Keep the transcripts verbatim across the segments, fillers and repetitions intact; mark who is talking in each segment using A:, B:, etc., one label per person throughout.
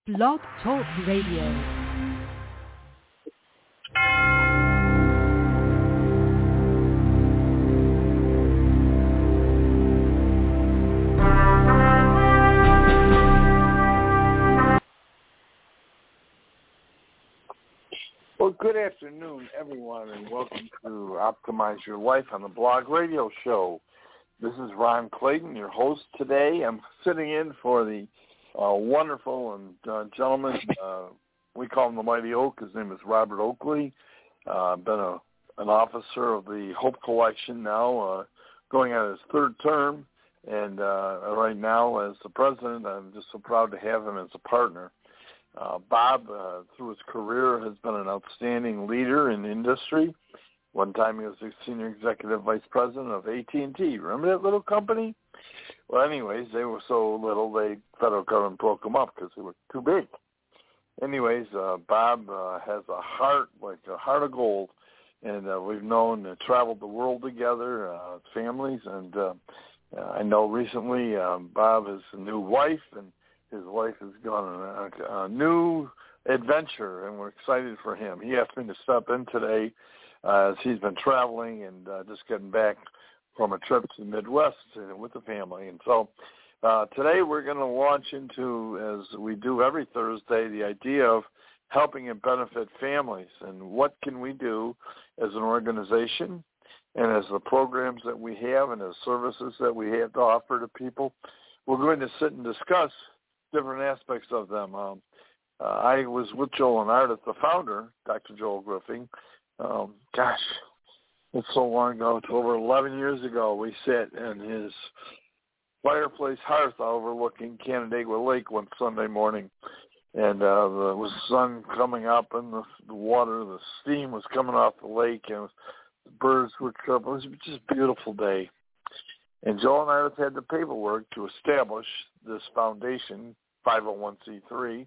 A: Blog Talk Radio.
B: Well, good afternoon, everyone, and welcome to Optimize Your Life on the Blog Radio Show. This is Ron Clayton, your host today. I'm sitting in for the uh, wonderful and uh, gentleman, uh, we call him the Mighty Oak. His name is Robert Oakley. Uh, been a, an officer of the Hope Collection now, uh, going on his third term, and uh, right now as the president, I'm just so proud to have him as a partner. Uh, Bob, uh, through his career, has been an outstanding leader in the industry. One time he was the senior executive vice president of A T and T. Remember that little company? Well, anyways, they were so little, they federal government broke them up because they were too big. Anyways, uh, Bob uh, has a heart, like a heart of gold, and uh, we've known and traveled the world together, uh, families, and uh, I know recently um, Bob has a new wife, and his wife has gone on a, a new adventure, and we're excited for him. He asked me to step in today uh, as he's been traveling and uh, just getting back from a trip to the Midwest with the family. And so uh, today we're going to launch into, as we do every Thursday, the idea of helping and benefit families, and what can we do as an organization and as the programs that we have and the services that we have to offer to people. We're going to sit and discuss different aspects of them. Um, uh, I was with Joel and Ardith, the founder, Doctor Joel Griffing. Um, gosh, it's so long ago. It's over eleven years ago. We sat in his fireplace hearth overlooking Canandaigua Lake one Sunday morning, and uh, there was sun coming up and the, the water, the steam was coming off the lake, and the birds were chirping. It was just a beautiful day. And Joel and I had the paperwork to establish this foundation, five oh one c three,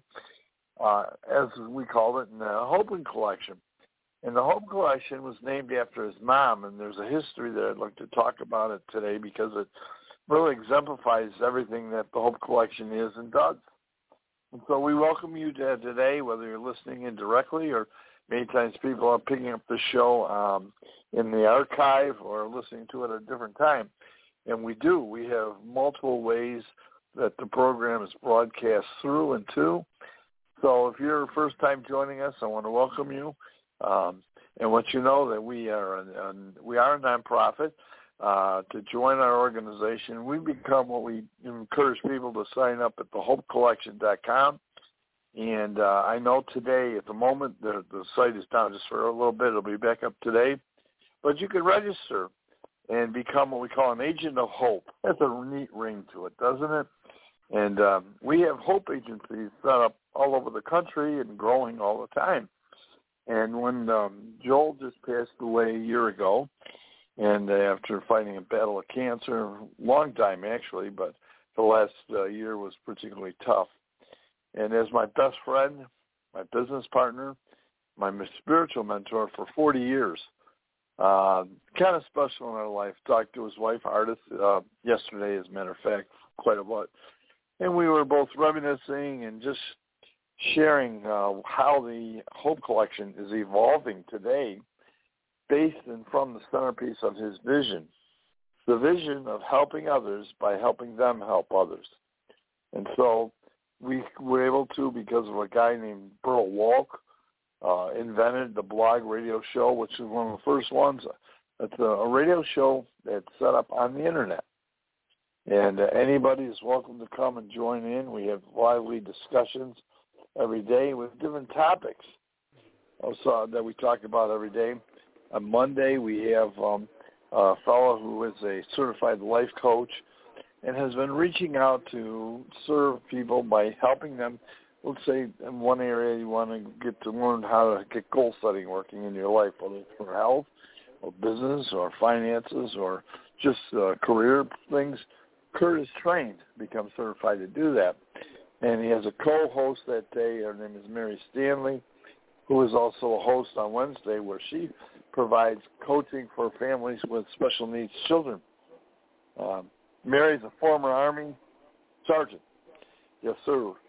B: uh, as we called it, in the Hope Collection. And the Hope Collection was named after his mom, and there's a history there. I'd like to talk about it today because it really exemplifies everything that the Hope Collection is and does. And so we welcome you to today, whether you're listening in directly or many times people are picking up the show um, in the archive or listening to it at a different time. And we do. We have multiple ways that the program is broadcast through and to. So if you're first time joining us, I want to welcome you um, and let you know that we are a, a, we are a nonprofit. Uh, to join our organization, we become what we encourage people to sign up at the hope collection dot com. And uh, I know today, at the moment, the, the site is down just for a little bit. It'll be back up today. But you can register and become what we call an agent of hope. That's a neat ring to it, doesn't it? And um, we have hope agencies set up all over the country and growing all the time. And when um, Joel just passed away a year ago, and uh, after fighting a battle of cancer, long time actually, but the last uh, year was particularly tough. And as my best friend, my business partner, my spiritual mentor for forty years, Uh, kind of special in our life. Talked to his wife, Ardith, uh, yesterday, as a matter of fact, quite a bit. And we were both reminiscing and just sharing uh, how the Hope Collection is evolving today based and from the centerpiece of his vision, the vision of helping others by helping them help others. And so we were able to, because of a guy named Burl Walk, Uh, invented the blog radio show, which is one of the first ones. It's a, a radio show that's set up on the internet. And uh, anybody is welcome to come and join in. We have lively discussions every day with different topics also that we talk about every day. On Monday, we have um, a fellow who is a certified life coach and has been reaching out to serve people by helping them. Let's say in one area you want to get to learn how to get goal setting working in your life, whether it's for health or business or finances or just uh, career things. Kurt is trained to become certified to do that. And he has a co-host that day. Her name is Mary Stanley, who is also a host on Wednesday, where she provides coaching for families with special needs children. Um, Mary's a former Army sergeant. Yes, sir.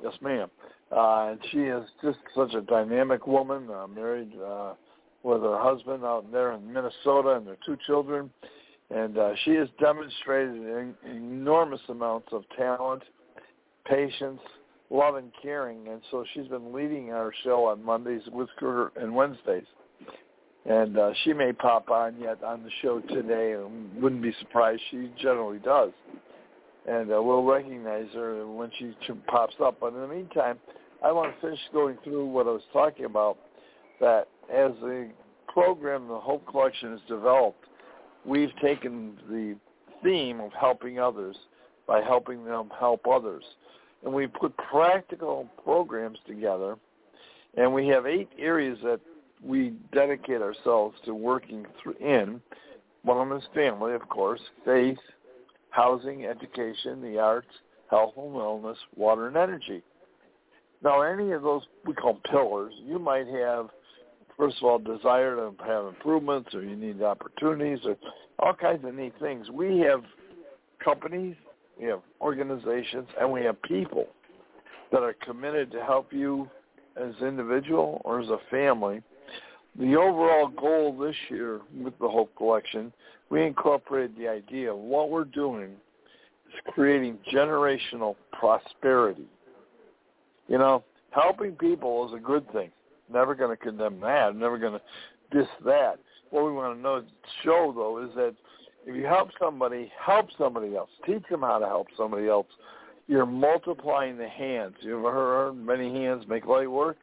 B: Yes, ma'am. Uh, and she is just such a dynamic woman, uh, married uh, with her husband out there in Minnesota and their two children. And uh, she has demonstrated en- enormous amounts of talent, patience, love, and caring. And so she's been leading our show on Mondays with her and Wednesdays. And uh, she may pop on yet on the show today. And wouldn't be surprised. She generally does. And uh, we'll recognize her when she pops up. But in the meantime, I want to finish going through what I was talking about, that as the program, the Hope Collection, is developed, we've taken the theme of helping others by helping them help others. And we put practical programs together, and we have eight areas that we dedicate ourselves to working through in. One of them is family, of course, faith, housing, education, the arts, health and wellness, water, and energy. Now, any of those we call pillars, you might have, first of all, desire to have improvements, or you need opportunities, or all kinds of neat things. We have companies, we have organizations, and we have people that are committed to help you as an individual or as a family. The overall goal this year with the Hope Collection, we incorporated the idea of what we're doing is creating generational prosperity. You know, helping people is a good thing. Never going to condemn that. Never going to diss that. What we want to know, show, though, is that if you help somebody, help somebody else. Teach them how to help somebody else. You're multiplying the hands. You ever heard many hands make light work?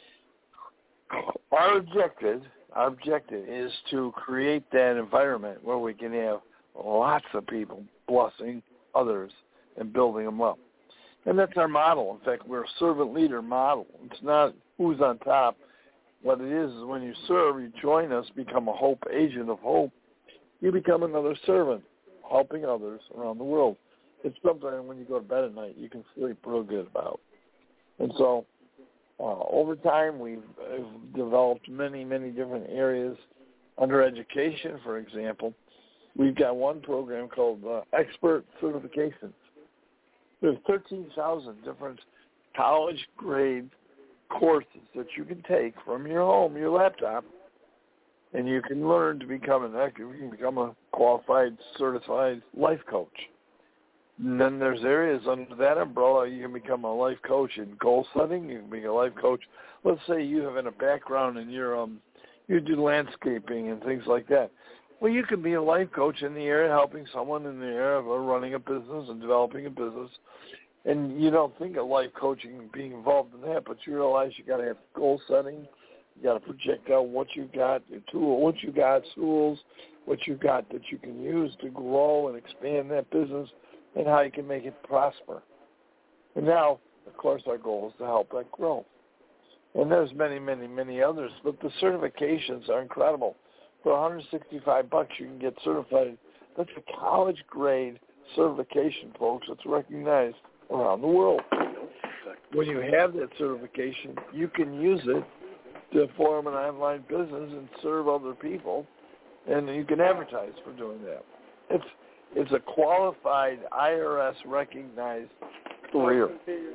B: Our objective, our objective is to create that environment where we can have lots of people blessing others and building them up. And that's our model. In fact, we're a servant leader model. It's not who's on top. What it is is when you serve, you join us, become a hope agent of hope, you become another servant, helping others around the world. It's something when you go to bed at night you can sleep real good about. And so uh, over time we've uh, developed many, many different areas. Under education, for example, we've got one program called uh, Expert Certifications. There's thirteen thousand different college-grade courses that you can take from your home, your laptop, and you can learn to become an you can become a qualified, certified life coach. And then there's areas under that umbrella you can become a life coach in goal setting. You can be a life coach. Let's say you have in a background and you're um you do landscaping and things like that. Well, you can be a life coach in the area helping someone in the area of running a business and developing a business. And you don't think of life coaching and being involved in that, but you realize you got to have goal setting. You got to project out what you got, your tool, what you got, tools, what you got that you can use to grow and expand that business, and how you can make it prosper. And now, of course, our goal is to help that grow. And there's many, many, many others, but the certifications are incredible. For one hundred sixty-five bucks, you can get certified. That's a college-grade certification, folks. It's recognized around the world. When you have that certification, you can use it to form an online business and serve other people, and you can advertise for doing that. It's it's a qualified I R S-recognized career.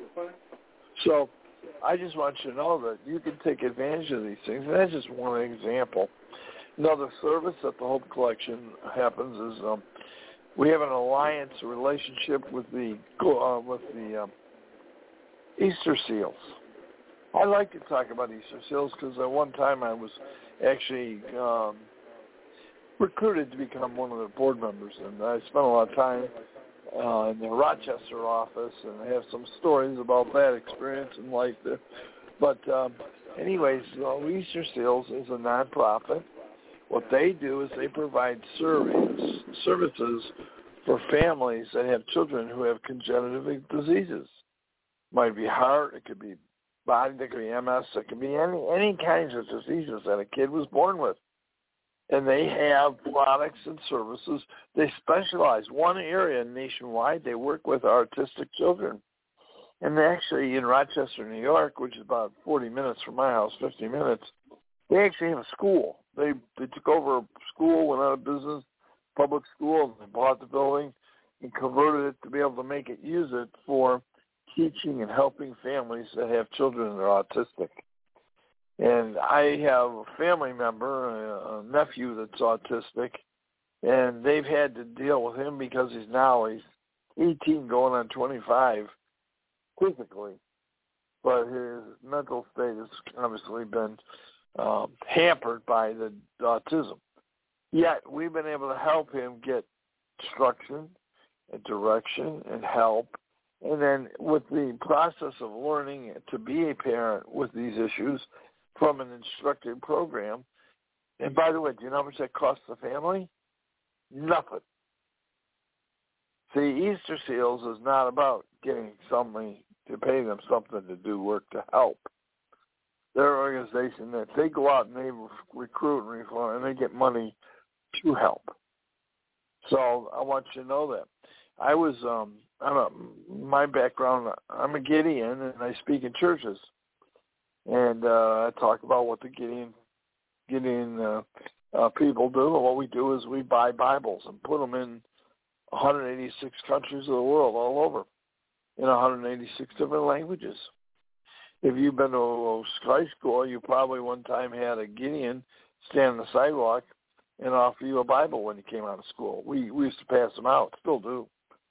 B: So I just want you to know that you can take advantage of these things, and that's just one example. Another service at the Hope Collection happens is um, we have an alliance relationship with the uh, with the um, Easter Seals. I like to talk about Easter Seals because at one time I was actually um, recruited to become one of their board members, and I spent a lot of time uh, in the Rochester office, and I have some stories about that experience in life there. But um, anyways, uh, Easter Seals is a nonprofit. What they do is they provide service, services for families that have children who have congenital diseases. It might be heart, it could be body, it could be M S, it could be any any kinds of diseases that a kid was born with. And they have products and services. They specialize. One area nationwide, they work with autistic children. And actually in Rochester, New York, which is about forty minutes from my house, fifty minutes, they actually have a school. They they took over a school, went out of business, public school, and they bought the building and converted it to be able to make it, use it for teaching and helping families that have children that are autistic. And I have a family member, a nephew that's autistic, and they've had to deal with him because he's now he's eighteen going on twenty-five physically, but his mental state has obviously been um, hampered by the autism. Yet we've been able to help him get instruction and direction and help. And then with the process of learning to be a parent with these issues from an instructed program, and by the way, do you know how much that costs the family? Nothing. See, Easter Seals is not about getting somebody to pay them something to do work to help. They're an organization that they go out and they recruit and reform, and they get money to help. So I want you to know that. I was, um, I'm a, my background, I'm a Gideon, and I speak in churches. And uh, I talk about what the Gideon, Gideon uh, uh, people do. And what we do is we buy Bibles and put them in one hundred eighty-six countries of the world, all over, in one hundred eighty-six different languages. If you've been to a high school, you probably one time had a Gideon stand on the sidewalk and offer you a Bible when you came out of school. We we used to pass them out, still do.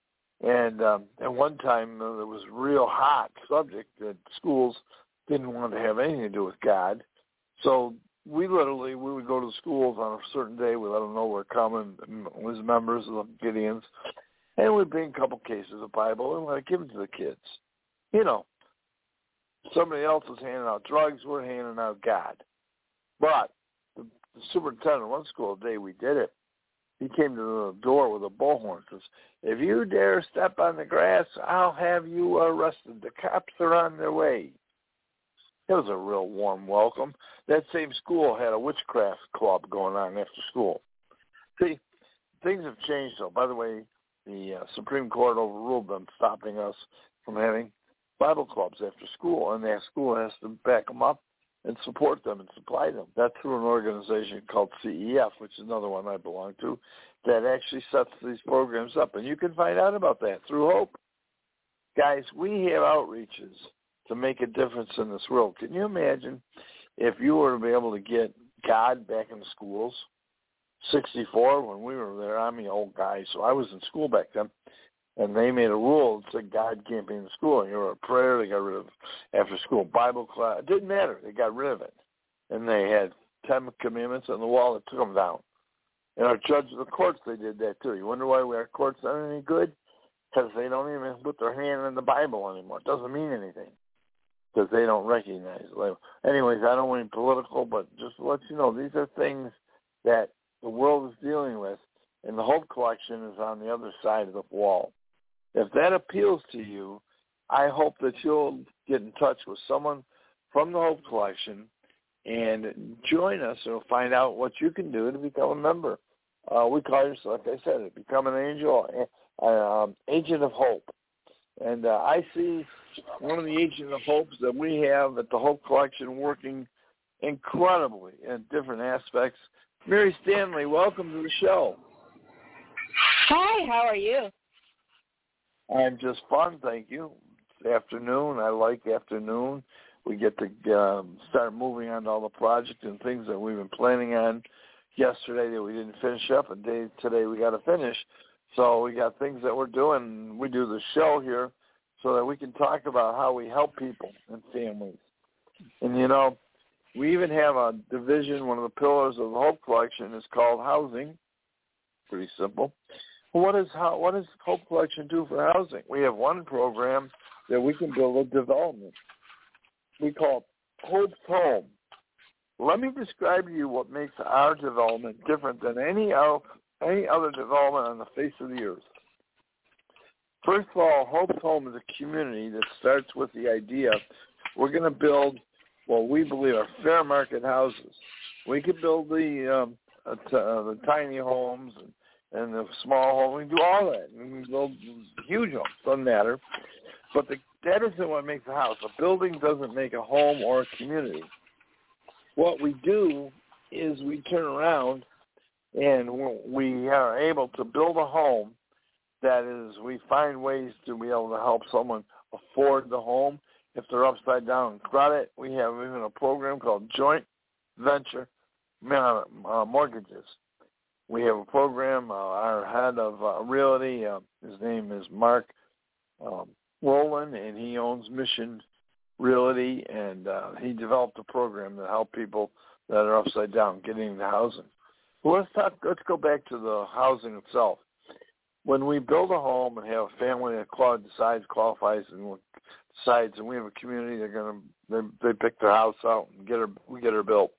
B: And um, at one time, uh, there was a real hot subject that schools didn't want to have anything to do with God. So we literally, we would go to the schools on a certain day. We let them know we're coming as members of the Gideons. And we'd bring a couple cases of Bible and we'd give them to the kids. You know, somebody else is handing out drugs, we're handing out God. But the, the superintendent of one school, the day we did it, he came to the door with a bullhorn and says, if you dare step on the grass, I'll have you arrested. The cops are on their way. It was a real warm welcome. That same school had a witchcraft club going on after school. See, things have changed, though. By the way, the uh, Supreme Court overruled them, stopping us from having Bible clubs after school, and that school has to back them up and support them and supply them. That's through an organization called C E F, which is another one I belong to, that actually sets these programs up. And you can find out about that through Hope. Guys, we have outreaches to make a difference in this world. Can you imagine if you were to be able to get God back in the schools? sixty-four, when we were there, I'm the old guy, so I was in school back then, and they made a rule that said God can't be in the school. You were a prayer, they got rid of after school Bible class. It didn't matter. They got rid of it. And they had Ten Commandments on the wall that took them down. And our judges of the courts, they did that too. You wonder why our courts aren't any good? Because they don't even put their hand in the Bible anymore. It doesn't mean anything because they don't recognize it. Anyways, I don't want to be political, but just to let you know, these are things that the world is dealing with, and the Hope Collection is on the other side of the wall. If that appeals to you, I hope that you'll get in touch with someone from the Hope Collection and join us and find out what you can do to become a member. Uh, we call yourself, like I said, become an angel, uh, um, agent of hope. And uh, I see one of the agent of hopes that we have at the Hope Collection working incredibly in different aspects. Mary Stanley, welcome to the show.
C: Hi, how are you?
B: I'm just fun, thank you. It's afternoon. I like afternoon. We get to um, start moving on to all the projects and things that we've been planning on yesterday that we didn't finish up, and day, today we got to finish. So we got things that we're doing. We do the show here so that we can talk about how we help people and families. And, you know, we even have a division, one of the pillars of the Hope Collection is called housing. Pretty simple. Well, what, is how, what does Hope Collection do for housing? We have one program that we can build a development. We call it Hope's Home. Let me describe to you what makes our development different than any else, any other development on the face of the earth. First of all, Hope's Home is a community that starts with the idea we're going to build what we believe are fair market houses. We could build the um, uh, t- uh, the tiny homes and, and the small homes. We can do all that. We can build huge homes. Doesn't matter. But the, that isn't what makes a house. A building doesn't make a home or a community. What we do is we turn around and we are able to build a home that is, we find ways to be able to help someone afford the home if they're upside down in credit. We have even a program called Joint Venture uh, Mortgages. We have a program, uh, our head of uh, realty, uh, his name is Mark um, Rowland, and he owns Mission Realty, and uh, he developed a program to help people that are upside down getting into housing. Well, let's talk. Let's go back to the housing itself. When we build a home and have a family that qual- decides, qualifies, and decides, and we have a community, they're gonna they, they pick their house out and get her we get her built.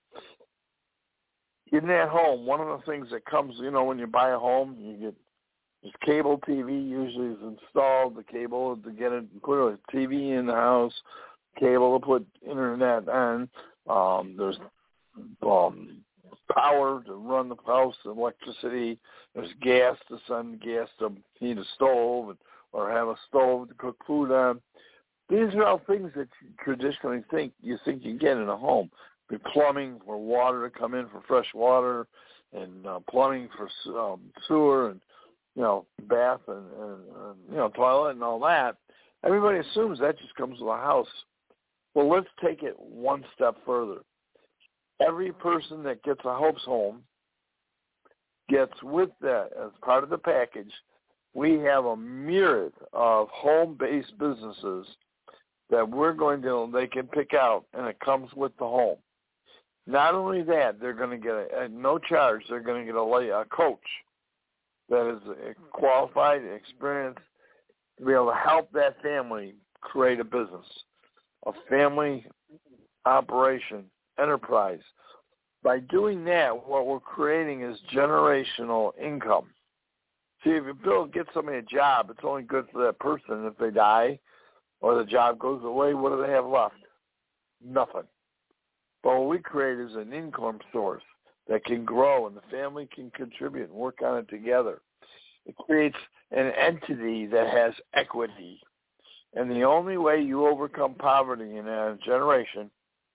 B: In that home, one of the things that comes, you know, when you buy a home, you get this cable T V usually is installed. The cable to get it, put a T V in the house, cable to put internet on. Um, there's um, power to run the house, electricity. There's gas to send gas to heat a stove or have a stove to cook food on. These are all things that you traditionally think you think you get in a home. The plumbing for water to come in for fresh water, and uh, plumbing for um, sewer, and you know bath and, and uh, you know toilet and all that. Everybody assumes that just comes with a house. Well, let's take it one step further. Every person that gets a Hope's Home gets with that as part of the package. We have a myriad of home-based businesses that we're going to, they can pick out, and it comes with the home. Not only that, they're going to get, a, at no charge, they're going to get a, a coach that is qualified, experienced, to be able to help that family create a business, a family operation, enterprise. By doing that, what we're creating is generational income. See, if you build, get somebody a job, it's only good for that person. If they die or the job goes away, what do they have left? Nothing. But what we create is an income source that can grow, and the family can contribute and work on it together. It creates an entity that has equity. And the only way you overcome poverty in a generation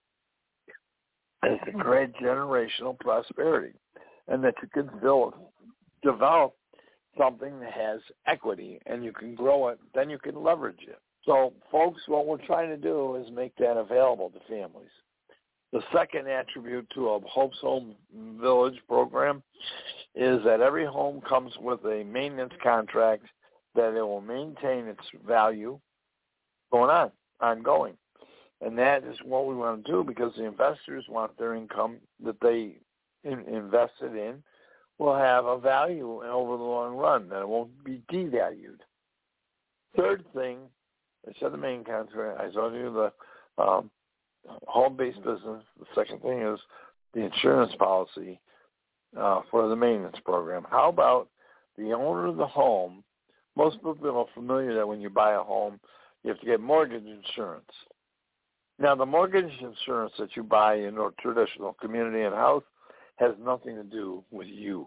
B: is to create generational prosperity, and that you can develop, develop something that has equity, and you can grow it, then you can leverage it. So, folks, what we're trying to do is make that available to families. The second attribute to a Hope's Home Village program is that every home comes with a maintenance contract that it will maintain its value going on, ongoing. And that is what we want to do, because the investors want their income that they in, invested in will have a value over the long run, that it won't be devalued. Third thing, I said the main contract, I told you the um, home-based business. The second thing is the insurance policy uh, for the maintenance program. How about the owner of the home? Most people are familiar that when you buy a home, you have to get mortgage insurance. Now, the mortgage insurance that you buy in a traditional community and house has nothing to do with you.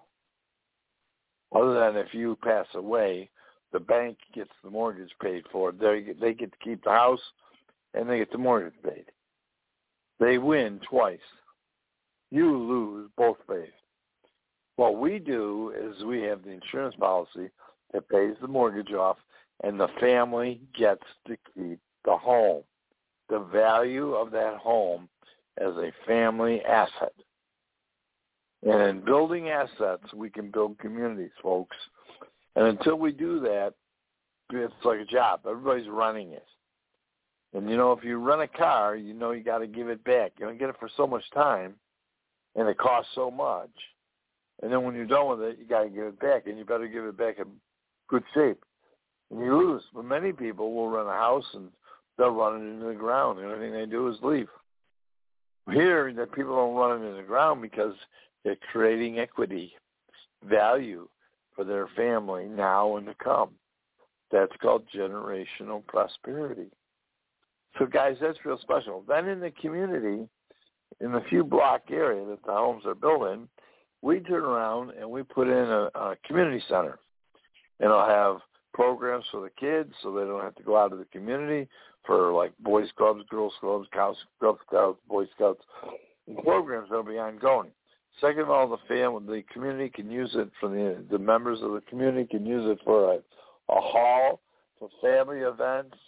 B: Other than if you pass away, the bank gets the mortgage paid for. They get, they get to keep the house, and they get the mortgage paid. They win twice. You lose both ways. What we do is we have the insurance policy that pays the mortgage off, and the family gets to keep the home, the value of that home as a family asset. And in building assets, we can build communities, folks. And until we do that, it's like a job. Everybody's running it. And, you know, if you rent a car, you know you got to give it back. You don't get it for so much time, and it costs so much. And then when you're done with it, you got to give it back, and you better give it back in good shape. And you lose. But many people will rent a house, and they'll run it into the ground. The only thing they do is leave. Here, that people don't run it into the ground because they're creating equity, value for their family now and to come. That's called generational prosperity. So, guys, that's real special. Then in the community, in the few block area that the homes are built in, we turn around and we put in a, a community center. And it'll have programs for the kids so they don't have to go out to the community for, like, Boys Clubs, Girls Clubs, Girl Scouts, Boy Scouts, and programs that will be ongoing. Second of all, the family, the community can use it for the the members of the community can use it for a, a hall, for family events,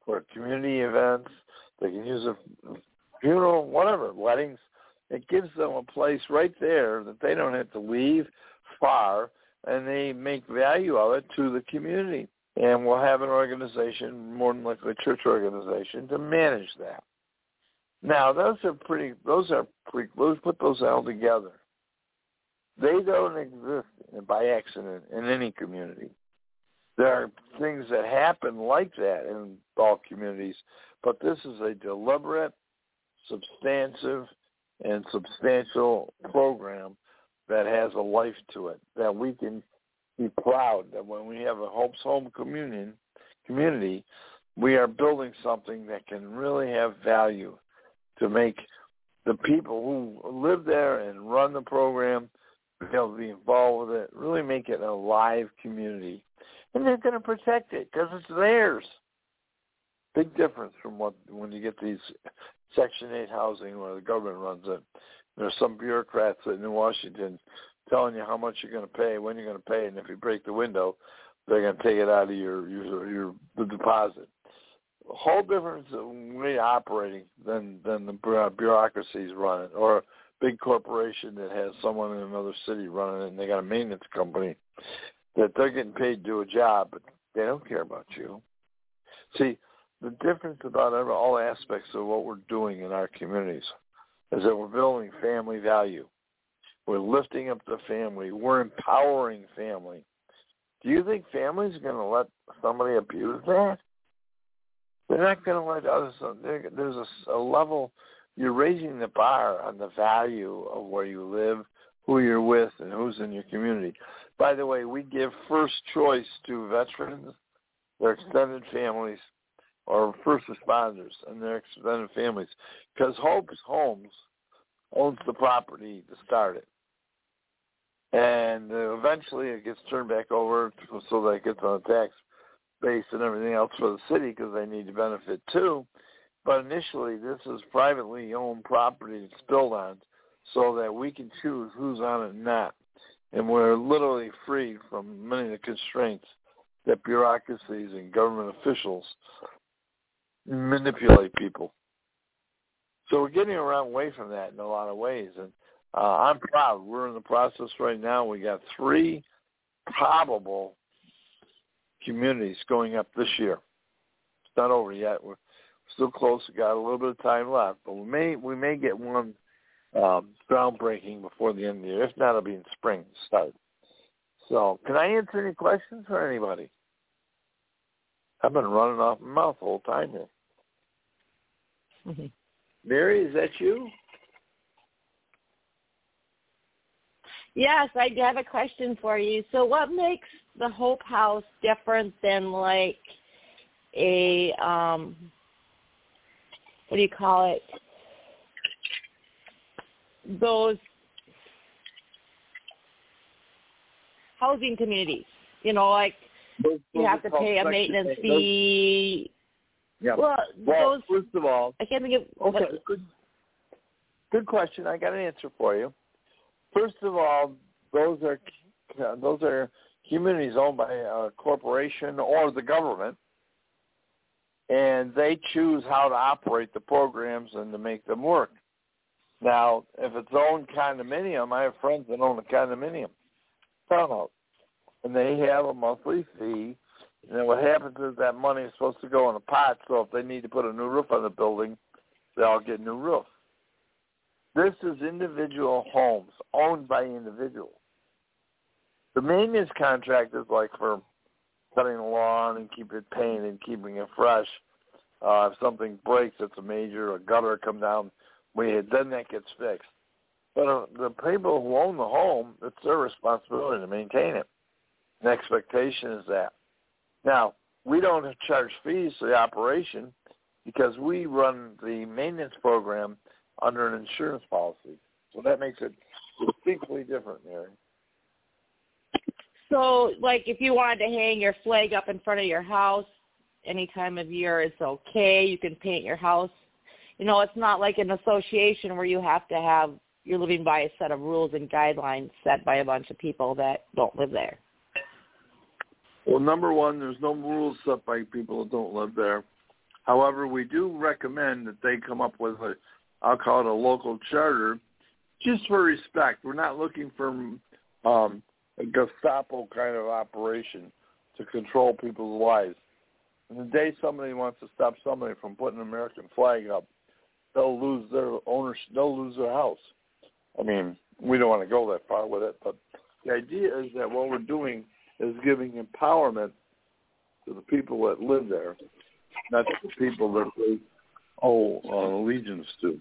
B: for community events. They can use a funeral, whatever, weddings. It gives them a place right there that they don't have to leave far, and they make value of it to the community. And we'll have an organization, more than likely a church organization, to manage that. Now, those are pretty, those are pretty, let's put those all together. They don't exist by accident in any community. There are things that happen like that in all communities, but this is a deliberate, substantive, and substantial program that has a life to it, that we can be proud that when we have a Hope's Home communion, community, we are building something that can really have value to make the people who live there and run the program be able to be involved with it, really make it a live community. And they're going to protect it because it's theirs. Big difference from what when you get these Section eight housing where the government runs it. There's some bureaucrats in Washington telling you how much you're going to pay, when you're going to pay, and if you break the window, they're going to take it out of your your, your the deposit. A whole different way of operating than than the bureaucracies run it, or a big corporation that has someone in another city running it, and they got a maintenance company that they're getting paid to do a job, but they don't care about you. See, the difference about every, all aspects of what we're doing in our communities is that we're building family value. We're lifting up the family. We're empowering family. Do you think families are going to let somebody abuse that? They're not going to let others. There's a, a level, you're raising the bar on the value of where you live, who you're with, and who's in your community. By the way, we give first choice to veterans, their extended families, or first responders and their extended families, because Hope's Homes owns the property to start it. And uh, eventually it gets turned back over to, so that it gets on the tax base and everything else for the city because they need to benefit too. But initially this is privately owned property that's built on so that we can choose who's on it and not. And we're literally free from many of the constraints that bureaucracies and government officials manipulate people. So we're getting around away from that in a lot of ways. And uh, I'm proud. We're in the process right now. We got three probable communities going up this year. It's not over yet. We're still close. We got a little bit of time left, but we may we may get one um, groundbreaking before the end of the year. If not, it'll be in spring start. So, can I answer any questions for anybody? I've been running off my mouth the whole time here.
C: Mm-hmm.
B: Mary, is that you?
C: Yes, I have a question for you. So what makes the Hope House different than like a, um, what do you call it, those housing communities? You know, like
B: those,
C: you
B: those
C: have to pay a maintenance
B: eight.
C: fee.
B: Those, yeah.
C: Well,
B: well
C: those,
B: first of all,
C: I can't think of.
B: Okay,
C: what,
B: good, good question. I got an answer for you. First of all, those are those are communities owned by a corporation or the government, and they choose how to operate the programs and to make them work. Now, if it's owned condominium, I have friends that own a condominium townhouse, and they have a monthly fee. And then what happens is that money is supposed to go in a pot, so if they need to put a new roof on the building, they all get a new roof. This is individual homes owned by individuals. The maintenance contract is like for cutting the lawn and keeping it painted and keeping it fresh. Uh, if something breaks, it's a major, a gutter come down, we then that gets fixed. But uh, the people who own the home, it's their responsibility to maintain it. The expectation is that. Now, we don't charge fees for the operation because we run the maintenance program under an insurance policy. So that makes it distinctly different, Mary.
C: So, like, if you wanted to hang your flag up in front of your house any time of year, it's okay. You can paint your house. You know, it's not like an association where you have to have, you're living by a set of rules and guidelines set by a bunch of people that don't live there.
B: Well, number one, there's no rules set by people that don't live there. However, we do recommend that they come up with a, I'll call it a local charter, just for respect. We're not looking for um, a Gestapo kind of operation to control people's lives. And the day somebody wants to stop somebody from putting an American flag up, they'll lose their ownership. They'll lose their house. I mean, we don't want to go that far with it, but the idea is that what we're doing is giving empowerment to the people that live there, not to the people that they owe uh, allegiance to.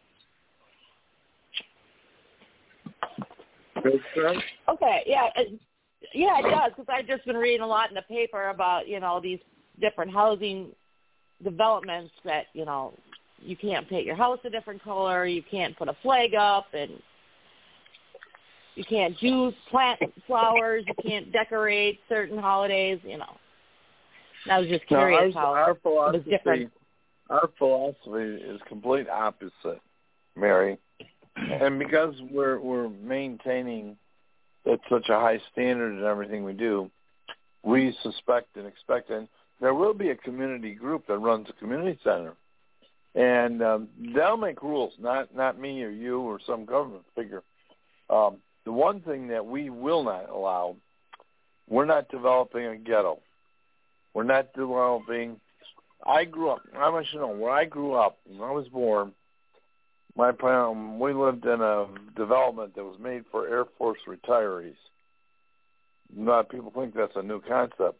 C: Okay, yeah, it, yeah, it does, because I've just been reading a lot in the paper about, you know, these different housing developments that, you know, you can't paint your house a different color, you can't put a flag up, and you can't do plant flowers, you can't decorate certain holidays, you know. And I was just curious
B: now, our,
C: how
B: our philosophy,
C: it was different.
B: Our philosophy is complete opposite, Mary. And because we're we're maintaining at such a high standard in everything we do, we suspect and expect, and there will be a community group that runs a community center, and um, they'll make rules, not not me or you or some government figure. Um, the one thing that we will not allow, we're not developing a ghetto. We're not developing. I grew up. I want you to know where I grew up. When I was born, my parents, we lived in a development that was made for Air Force retirees. A lot of people think that's a new concept.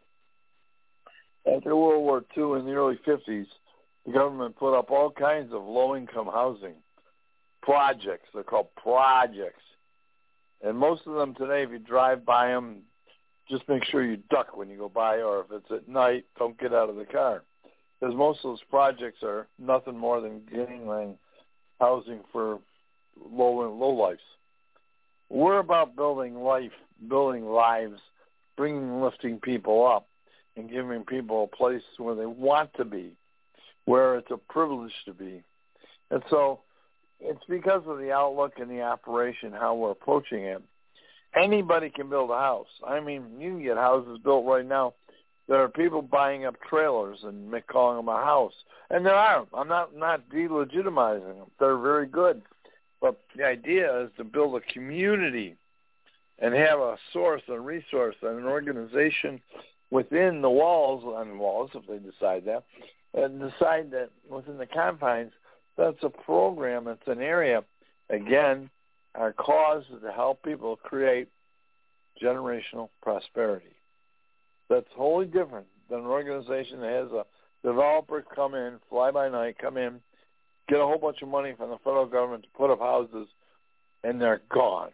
B: After World War Two, in the early fifties, the government put up all kinds of low-income housing projects. They're called projects. And most of them today, if you drive by them, just make sure you duck when you go by, or if it's at night, don't get out of the car. Because most of those projects are nothing more than gangland housing for low low lives. We're about building life, building lives, bringing and lifting people up, and giving people a place where they want to be, where it's a privilege to be. And so it's because of the outlook and the operation, how we're approaching it. Anybody can build a house. I mean, you can get houses built right now. There are people buying up trailers and calling them a house. And there are. I'm not, not delegitimizing them. They're very good. But the idea is to build a community and have a source, a resource, and an organization within the walls, on walls if they decide that, and decide that within the confines, that's a program, it's an area. Again, our cause is to help people create generational prosperity. That's wholly different than an organization that has a developer come in, fly by night, come in, get a whole bunch of money from the federal government to put up houses, and they're gone.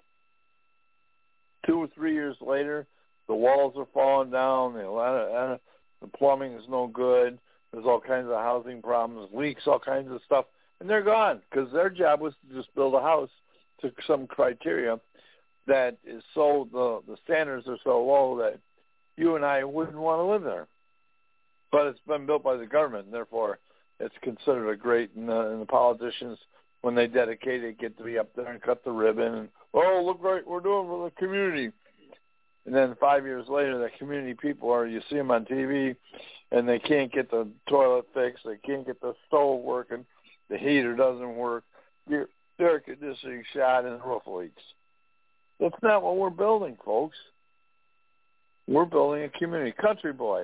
B: Two or three years later, the walls are falling down, the, the plumbing is no good, there's all kinds of housing problems, leaks, all kinds of stuff, and they're gone because their job was to just build a house to some criteria that is so, the, the standards are so low that you and I wouldn't want to live there. But it's been built by the government, and therefore it's considered a great, and, uh, and the politicians, when they dedicate it, get to be up there and cut the ribbon, and, oh, look what we're doing for the community. And then five years later, the community people are, you see them on T V, and they can't get the toilet fixed, they can't get the stove working, the heater doesn't work, the air conditioning shot, and the roof leaks. That's not what we're building, folks. We're building a community. Country boy,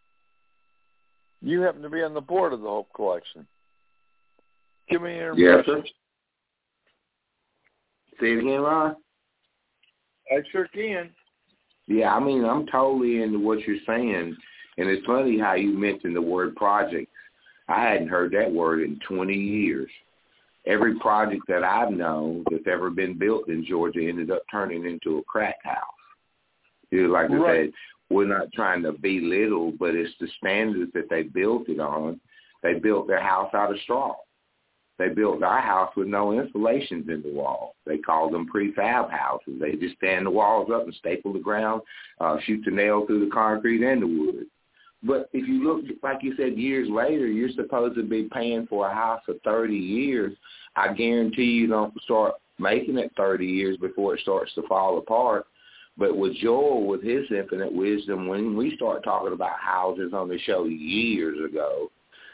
B: you happen to be on the board of the Hope Collection. Give me your impression.
D: Yes, sir. Say it again, Ron.
B: I sure can.
D: Yeah, I mean, I'm totally into what you're saying. And it's funny how you mentioned the word project. I hadn't heard that word in twenty years. Every project that I've known that's ever been built in Georgia ended up turning into a crack house. You know, like I
B: right.
D: said, we're not trying to belittle, but it's the standards that they built it on. They built their house out of straw. They built our house with no insulations in the wall. They called them prefab houses. They just stand the walls up and staple the ground, uh, shoot the nail through the concrete and the wood. But if you look, like you said, years later, you're supposed to be paying for a house for thirty years. I guarantee you don't start making it thirty years before it starts to fall apart. But with Joel, with his infinite wisdom, when we start talking about houses on the show years ago,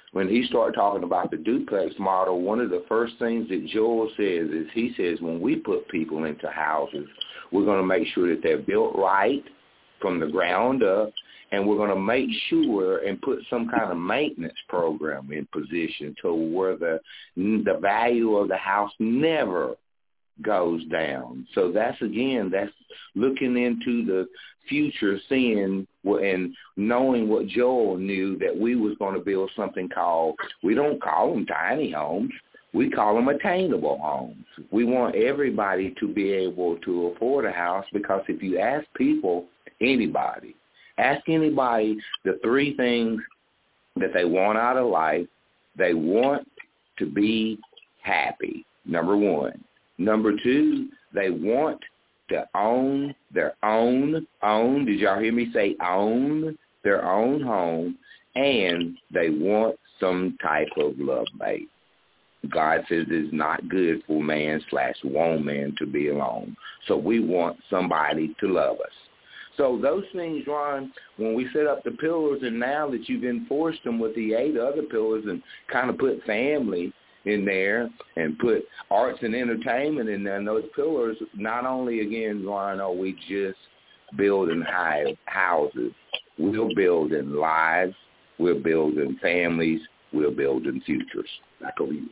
D: when he started talking about the duplex model, one of the first things that Joel says is he says when we put people into houses, we're going to make sure that they're built right from the ground up, and we're going to make sure and put some kind of maintenance program in position to where the the value of the house never goes down. So that's, again, that's looking into the future, seeing and knowing what Joel knew, that we was going to build something called, we don't call them tiny homes, we call them attainable homes. We want everybody to be able to afford a house, because if you ask people, anybody, ask anybody the three things that they want out of life, they want to be happy, number one. Number two, they want to own their own, own, did y'all hear me say own their own home, and they want some type of love mate. God says it's not good for man slash woman to be alone. So we want somebody to love us. So those things, Ron, when we set up the pillars, and now that you've enforced them with the eight other pillars and kind of put family in there and put arts and entertainment in there, and those pillars, not only, again, Ron, are we just building high houses, we're building lives, we're building families, we're building futures. Back over you,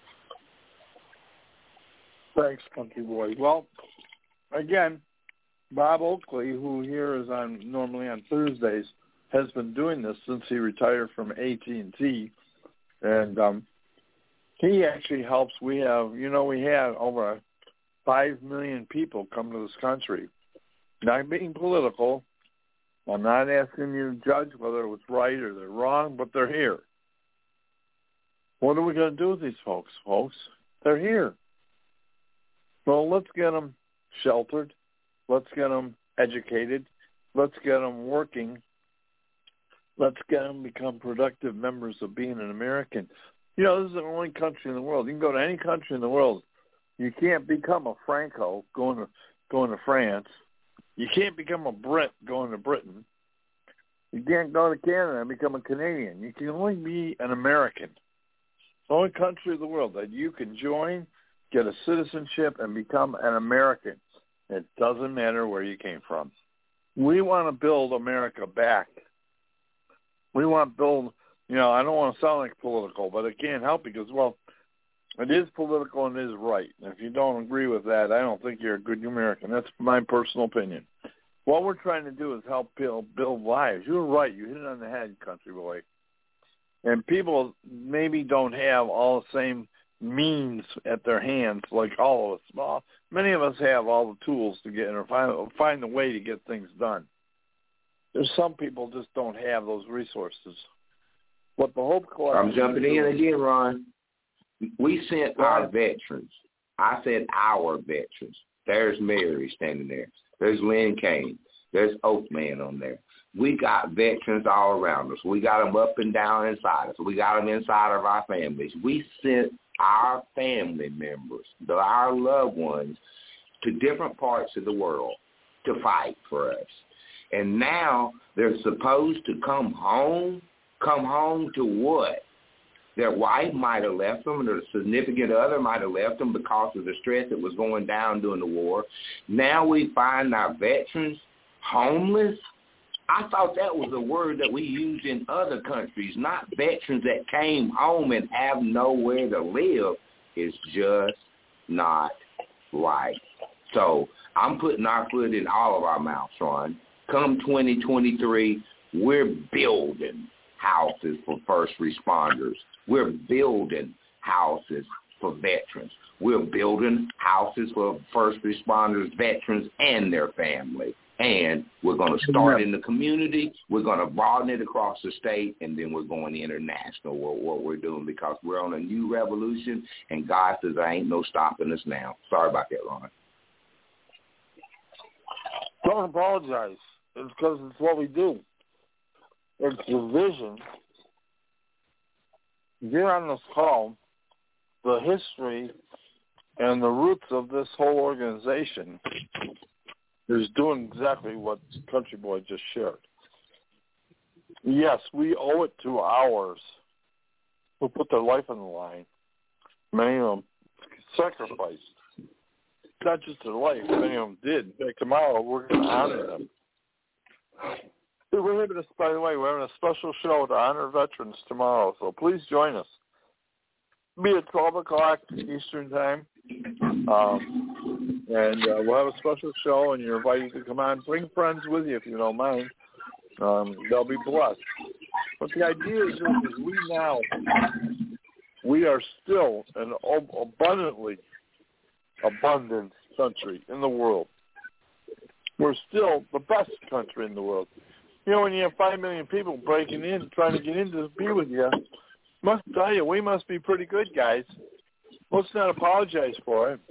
D: Ron.
B: Thanks, Country Boy. Well, again, Bob Oakley, who here is on normally on Thursdays, has been doing this since he retired from A T and T, and um, he actually helps. We have, you know, we have over five million people come to this country. Not being political, I'm not asking you to judge whether it was right or they're wrong, but they're here. What are we going to do with these folks, folks? They're here. So let's get them sheltered. Let's get them educated. Let's get them working. Let's get them become productive members of being an American. You know, this is the only country in the world. You can go to any country in the world. You can't become a Franco going to going to France. You can't become a Brit going to Britain. You can't go to Canada and become a Canadian. You can only be an American. It's the only country in the world that you can join, get a citizenship, and become an American. It doesn't matter where you came from. We want to build America back. We want to build, you know, I don't want to sound like political, but it can't help because, well, it is political and it is right. And if you don't agree with that, I don't think you're a good American. That's my personal opinion. What we're trying to do is help build, build lives. You're right. You hit it on the head, Country Boy. And people maybe don't have all the same means at their hands like all of us. Well, many of us have all the tools to get or find, find a way to get things done. There's some people just don't have those resources. What the Hope Collective...
D: I'm jumping in again, Ron. We sent our veterans. I said our veterans. There's Mary standing there. There's Lynn Kane. There's Oakman on there. We got veterans all around us. We got them up and down inside us. We got them inside of our families. We sent our family members, the, our loved ones, to different parts of the world to fight for us. And now they're supposed to come home. Come home to what? Their wife might have left them, or their significant other might have left them because of the stress that was going down during the war. Now we find our veterans homeless. I thought that was a word that we used in other countries, not veterans that came home and have nowhere to live. It's just not right. So I'm putting our foot in all of our mouths, Ron. Come twenty twenty-three, we're building houses for first responders. We're building houses for veterans. We're building houses for first responders, veterans, and their family. And we're going to start in the community. We're going to broaden it across the state, and then we're going international with what we're doing because we're on a new revolution, and God says there ain't no stopping us now. Sorry about that, Ron.
B: Don't apologize. It's because it's what we do. It's the vision. Here on this call, the history and the roots of this whole organization is doing exactly what Country Boy just shared. Yes, we owe it to ours who put their life on the line. Many of them sacrificed, not just their life, many of them did. In fact, tomorrow we're going to honor them. We're having a, by the way, we're having a special show to honor veterans tomorrow, so please join us. Be at twelve o'clock Eastern Time, um, and uh, we'll have a special show, and you're invited to come on. Bring friends with you if you don't mind. Um, they'll be blessed. But the idea is, is we now, we are still an abundantly abundant country in the world. We're still the best country in the world. You know, when you have five million people breaking in, trying to get in to be with you, must tell you, we must be pretty good, guys. Let's not apologize for it.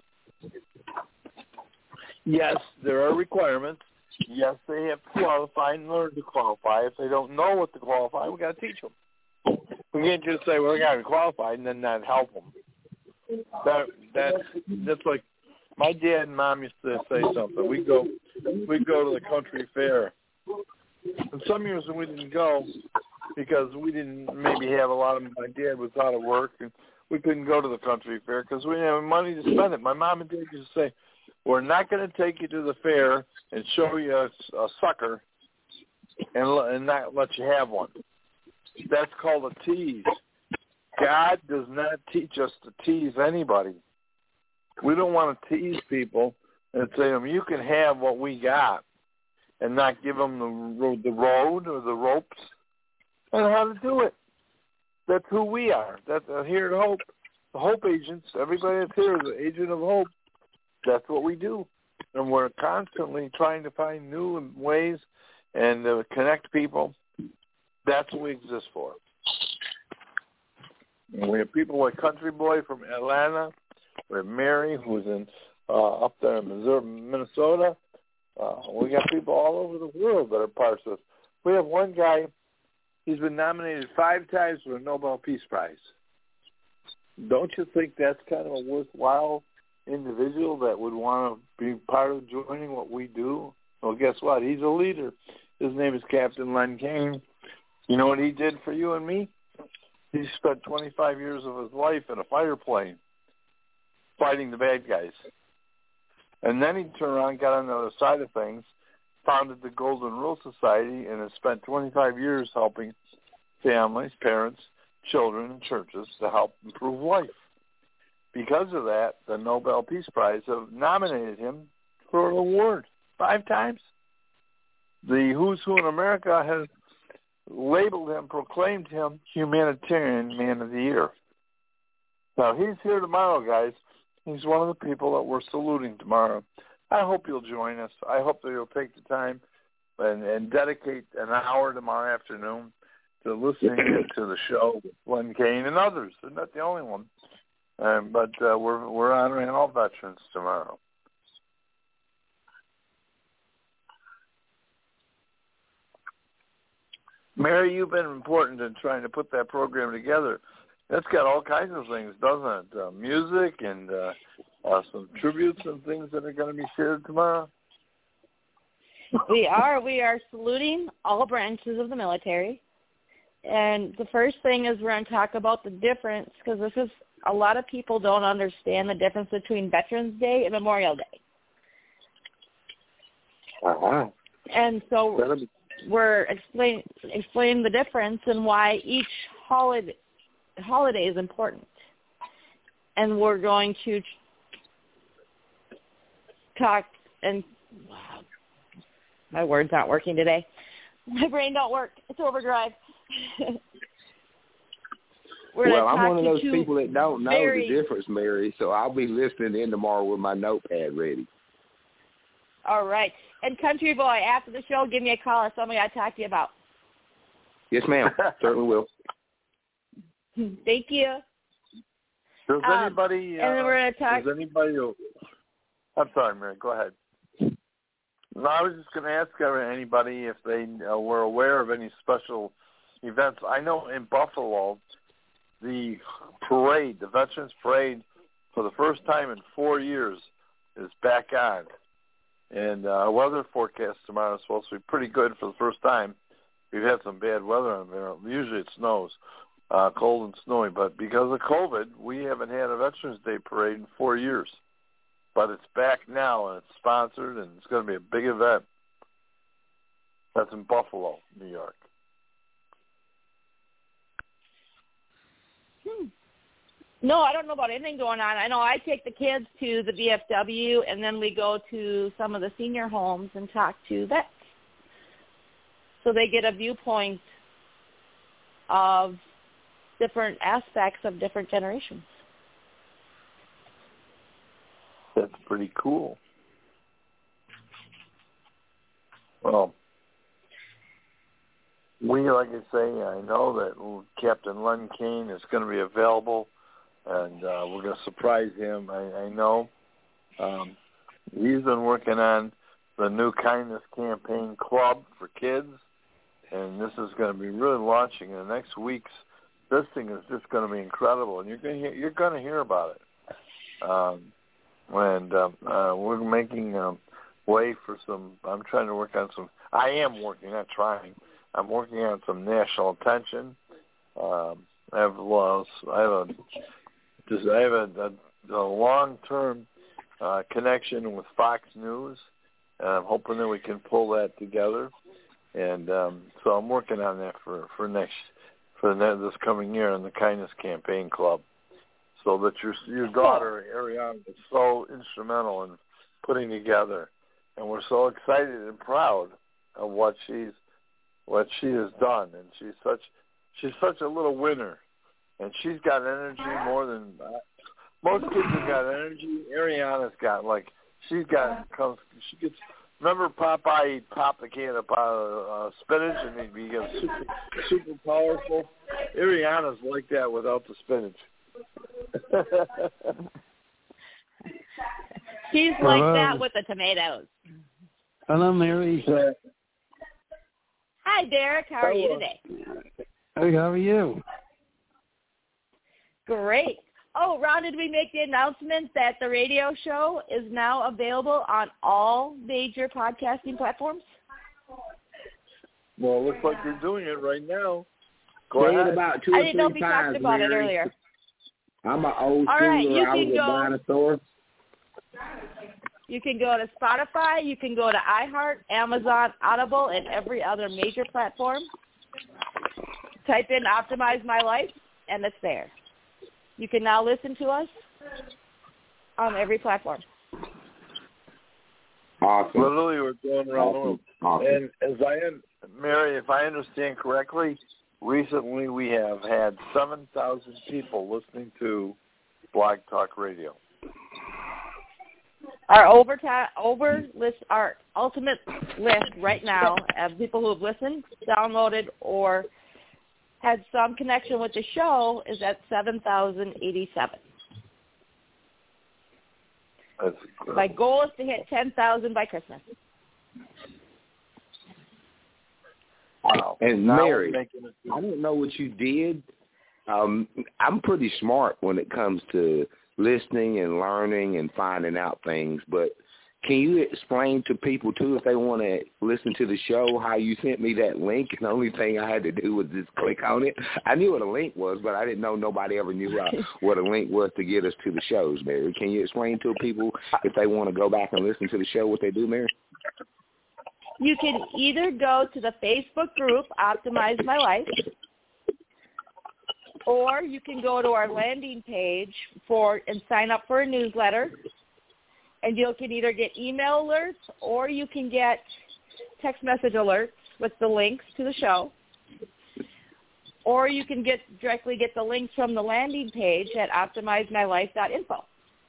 B: Yes, there are requirements. Yes, they have to qualify and learn to qualify. If they don't know what to qualify, we got to teach them. We can't just say, well, we got to qualify and then not help them. That that's that's like my dad and mom used to say something. We go we go to the country fair, and some years we didn't go because we didn't maybe have a lot of. My dad was out of work, and we couldn't go to the country fair because we didn't have money to spend it. My mom and dad used to say, "We're not going to take you to the fair and show you a, a sucker and and not let you have one." That's called a tease. God does not teach us to tease anybody. We don't want to tease people and say to them, you can have what we got, and not give them the road, the road or the ropes and how to do it. That's who we are. That's uh, here at Hope. The Hope agents, everybody that's here is an agent of hope. That's what we do. And we're constantly trying to find new ways and uh, connect people. That's what we exist for. And we have people like Country Boy from Atlanta. We have Mary, who's in uh, up there in Missouri, Minnesota. Uh, we got people all over the world that are parts of this. We have one guy, he's been nominated five times for a Nobel Peace Prize. Don't you think that's kind of a worthwhile individual that would want to be part of joining what we do? Well, guess what? He's a leader. His name is Captain Len Kane. You know what he did for you and me? He spent twenty-five years of his life in a fighter plane fighting the bad guys. And then he turned around and got on the other side of things, founded the Golden Rule Society, and has spent twenty-five years helping families, parents, children, and churches to help improve life. Because of that, the Nobel Peace Prize have nominated him for an award five times. The Who's Who in America has labeled him, proclaimed him Humanitarian Man of the Year. Now, he's here tomorrow, guys. He's one of the people that we're saluting tomorrow. I hope you'll join us. I hope that you'll take the time and, and dedicate an hour tomorrow afternoon to listening to the show with Len Kane and others. They're not the only one. Um, but uh, we're we're honoring all veterans tomorrow. Mary, you've been important in trying to put that program together. That's got all kinds of things, doesn't it? Uh, music and uh, uh, some tributes and things that are going to be shared tomorrow.
C: We are. We are saluting all branches of the military. And the first thing is we're going to talk about the difference, because this is, a lot of people don't understand the difference between Veterans Day and Memorial Day.
B: Uh-huh.
C: And so we're explain, explaining the difference and why each holiday, holiday is important. And we're going to talk, and wow, my words aren't working today. My brain don't work. It's overdrive.
D: Well, I'm one of those people that don't know
C: very,
D: the difference, Mary, so I'll be listening in tomorrow with my notepad ready.
C: All right. And Country Boy, after the show, give me a call or something I talk to you about.
D: Yes, ma'am. Certainly will.
C: Thank you.
B: Does
C: um,
B: anybody,
C: and then
B: uh,
C: we're going to talk.
B: Does anybody, I'm sorry, Mary, go ahead. No, I was just going to ask anybody if they uh, were aware of any special events. I know in Buffalo, the parade, the Veterans Parade, for the first time in four years is back on. And uh, our weather forecast tomorrow is supposed to be pretty good for the first time. We've had some bad weather on there. Usually it snows. uh, cold and snowy. But because of COVID, we haven't had a Veterans Day parade in four years. But it's back now, and it's sponsored, and it's going to be a big event. That's in Buffalo, New York.
C: Hmm. No, I don't know about anything going on. I know I take the kids to the V F W, and then we go to some of the senior homes and talk to vets. So they get a viewpoint of different aspects of different generations.
B: That's pretty cool. Well, we, like I say, I know that Captain Len Kane is going to be available, and uh, we're going to surprise him. I, I know um, he's been working on the new Kindness Campaign Club for kids, and this is going to be really launching in the next weeks. This thing is just going to be incredible, and you're going to hear, you're going to hear about it. Um, and um, uh, we're making um, way for some. I'm trying to work on some. I am working, not trying. I'm working on some national attention. Um, I have uh, I have a just I have a, a, a long-term uh, connection with Fox News, and I'm hoping that we can pull that together. And um, so I'm working on that for, for next for the, this coming year in the Kindness Campaign Club, so that your your daughter Ariana is so instrumental in putting together, and we're so excited and proud of what she's what she has done, and she's such she's such a little winner, and she's got energy more than uh, most kids have got energy. Ariana's got like she's got comes she gets. Remember Popeye, he'd pop the can of uh, spinach and he'd be super, super powerful? Ariana's like that without the spinach.
C: She's like Hello. That with the tomatoes.
E: Hello, Mary.
C: Hi, Derek. How are
E: Hello.
C: you today?
E: Hey, how are you?
C: Great. Oh, Ron, did we make the announcement that the radio show is now available on all major podcasting platforms?
B: Well, it looks like you're doing it right now. Go
F: Say
B: ahead.
F: It about two
C: I
F: or
C: didn't know if
F: three
C: you
F: times,
C: talked about
F: Mary.
C: it earlier.
F: I'm an old
C: all right,
F: schooler.
C: you
F: I was
C: can
F: a
C: go,
F: dinosaur.
C: You can go to Spotify. You can go to iHeart, Amazon, Audible, and every other major platform. Type in Optimize My Life, and it's there. You can now listen to us on every platform.
F: Awesome.
B: Literally, we're going around the world.
F: Awesome.
B: And as I, Mary, if I understand correctly, recently we have had seven thousand people listening to Blog Talk Radio.
C: Our over over list, our ultimate list right now of people who have listened, downloaded, or had some connection with the show is at seven thousand eighty-seven.
B: That's
C: My goal is to hit ten thousand by Christmas.
B: Wow.
F: And
B: Now
F: Mary,
B: making it-
F: I don't know what you did. Um, I'm pretty smart when it comes to listening and learning and finding out things, but can you explain to people, too, if they want to listen to the show, how you sent me that link? And the only thing I had to do was just click on it. I knew what a link was, but I didn't know nobody ever knew uh, what a link was to get us to the shows, Mary. Can you explain to people, if they want to go back and listen to the show, what they do, Mary?
C: You can either go to the Facebook group, Optimize My Life, or you can go to our landing page for and sign up for a newsletter. And you can either get email alerts or you can get text message alerts with the links to the show. Or you can get directly get the links from the landing page at optimize my life dot info.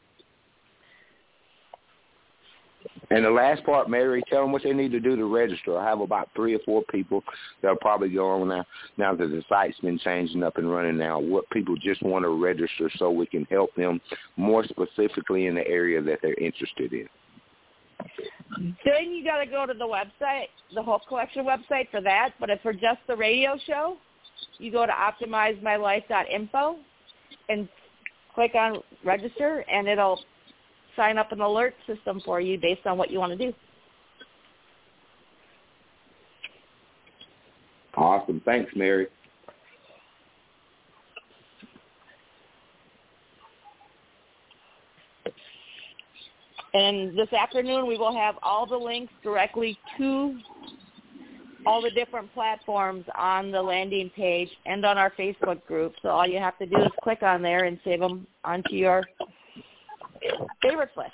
F: And the last part, Mary, tell them what they need to do to register. I have about three or four people that will probably go on now. Now that the site's been changing up and running now, what people just want to register so we can help them more specifically in the area that they're interested in.
C: Then you got to go to the website, the Hope Collection website for that. But if for just the radio show, you go to optimize my life dot info and click on register, and it'll sign up an alert system for you based on what you want to do.
F: Awesome. Thanks, Mary.
C: And this afternoon we will have all the links directly to all the different platforms on the landing page and on our Facebook group. So all you have to do is click on there and save them onto your favorites list.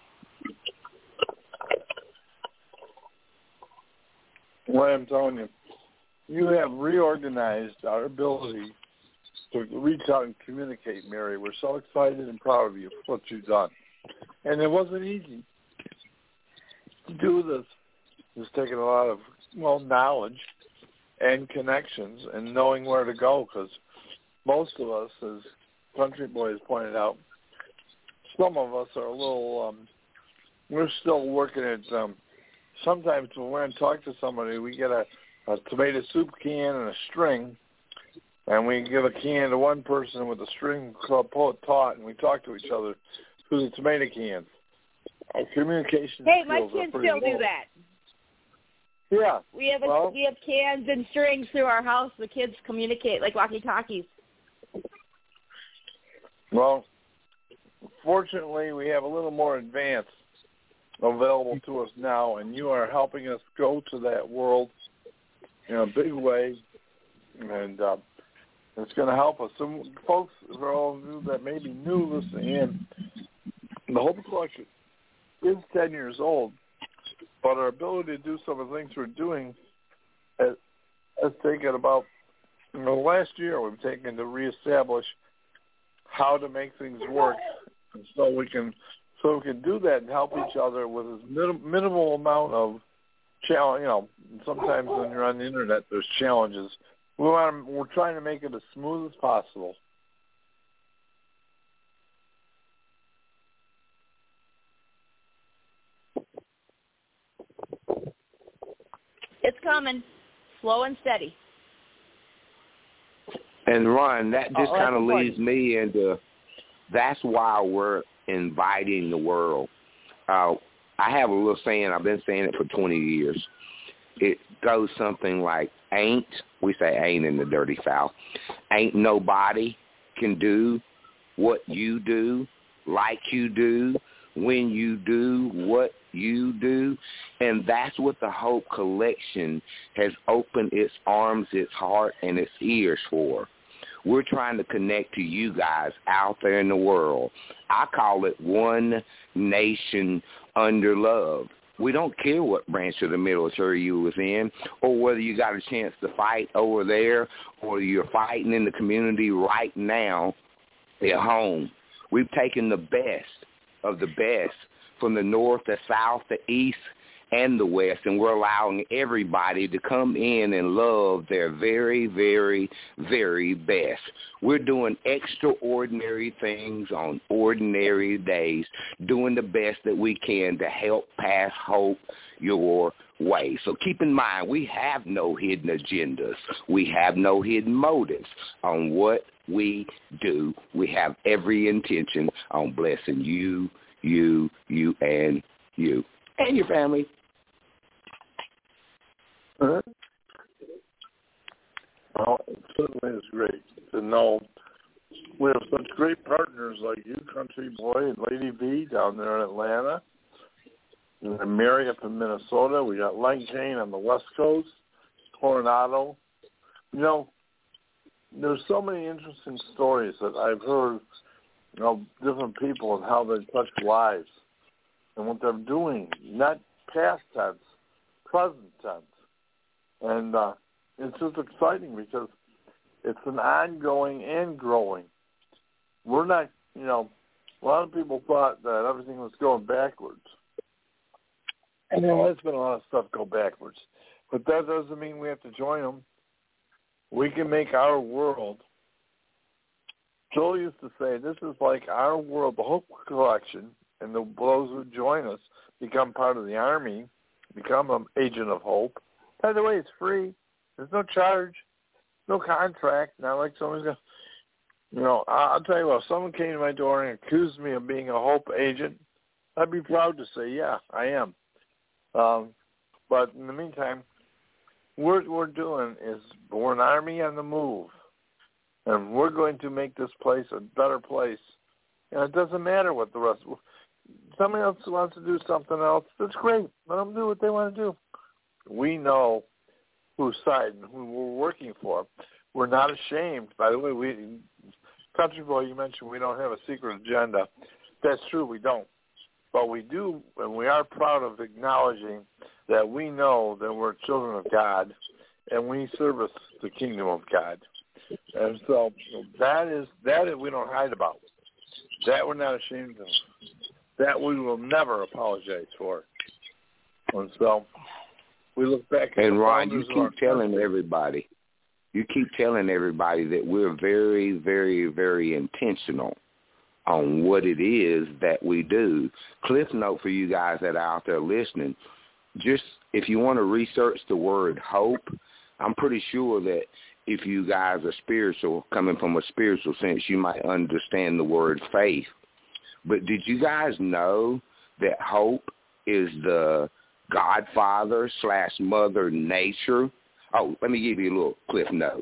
B: Well, I'm telling you, you have reorganized our ability to reach out and communicate, Mary. We're so excited and proud of you for what you've done. And it wasn't easy to do this. It's taken a lot of, well, knowledge and connections and knowing where to go, because most of us, as Country Boys pointed out, some of us are a little, um, we're still working at, um, sometimes when we're going to talk to somebody, we get a, a tomato soup can and a string, and we give a can to one person with a string taut, and we talk to each other through the tomato cans. Our communication
C: Hey,
B: skills
C: my
B: are
C: kids
B: pretty
C: still
B: low.
C: do that.
B: Yeah.
C: We have a,
B: well,
C: we have cans and strings through our house. The kids communicate like walkie-talkies.
B: Well, fortunately, we have a little more advance available to us now, and you are helping us go to that world in a big way, and uh, it's going to help us. So, folks, for all of you that may be new listening in, the Hope Collection is ten years old, but our ability to do some of the things we're doing has, has taken about, you know, last year we've taken to reestablish how to make things work, and so we can so we can do that and help each other with as minim, minimal amount of challenge. You know, sometimes when you're on the internet, there's challenges. We want to, we're trying to make it as smooth as possible.
C: It's coming, slow and steady.
F: And Ron, that just
C: oh,
F: kind of
C: important.
F: leads me into, that's why we're inviting the world. Uh, I have a little saying, I've been saying it for twenty years. It goes something like, ain't, we say ain't in the dirty South, ain't nobody can do what you do, like you do, when you do what you do. And that's what the Hope Collection has opened its arms, its heart, and its ears for. We're trying to connect to you guys out there in the world. I call it one nation under love. We don't care what branch of the military you was in, or whether you got a chance to fight over there, or you're fighting in the community right now at home. We've taken the best of the best from the north, the south, the east, and the west, and we're allowing everybody to come in and love their very, very, very best. We're doing extraordinary things on ordinary days, doing the best that we can to help pass hope your way. So keep in mind, we have no hidden agendas. We have no hidden motives on what we do. We have every intention on blessing you, you, you, and you, and your family.
B: Uh-huh. Well, it certainly is great to know we have such great partners like you, Country Boy, and Lady V down there in Atlanta, and Mary up in Minnesota. We got Len Kane on the West Coast, Coronado. You know, there's so many interesting stories that I've heard of different people and how they touch lives and what they're doing, not past tense, present tense. And uh, it's just exciting because it's an ongoing and growing. We're not, you know, a lot of people thought that everything was going backwards. And there has been a lot of stuff go backwards. But that doesn't mean we have to join them. We can make our world. Joel used to say, this is like our world, the Hope Collection, and the, those who join us become part of the Army, become an agent of hope. By the way, it's free. There's no charge, no contract. Not like someone's going to, you know, I'll tell you what, if someone came to my door and accused me of being a hope agent, I'd be proud to say, yeah, I am. Um, but in the meantime, what we're doing is we're an army on the move, and we're going to make this place a better place. And it doesn't matter what the rest, somebody else wants to do something else, that's great. Let them do what they want to do. We know whose side and who we're working for. We're not ashamed. By the way, we, Country Boy, you mentioned we don't have a secret agenda. That's true, we don't. But we do, and we are proud of acknowledging that we know that we're children of God, and we service the kingdom of God. And so that is that is, we don't hide about. That we're not ashamed of. That we will never apologize for. And so we look back at
F: and
B: the
F: Ron, you
B: founders
F: keep telling everybody, you keep telling everybody that we're very, very, very intentional on what it is that we do. Cliff note for you guys that are out there listening, just if you want to research the word hope, I'm pretty sure that if you guys are spiritual, coming from a spiritual sense, you might understand the word faith. But did you guys know that hope is the godfather slash mother nature? Oh, let me give you a little Cliff note.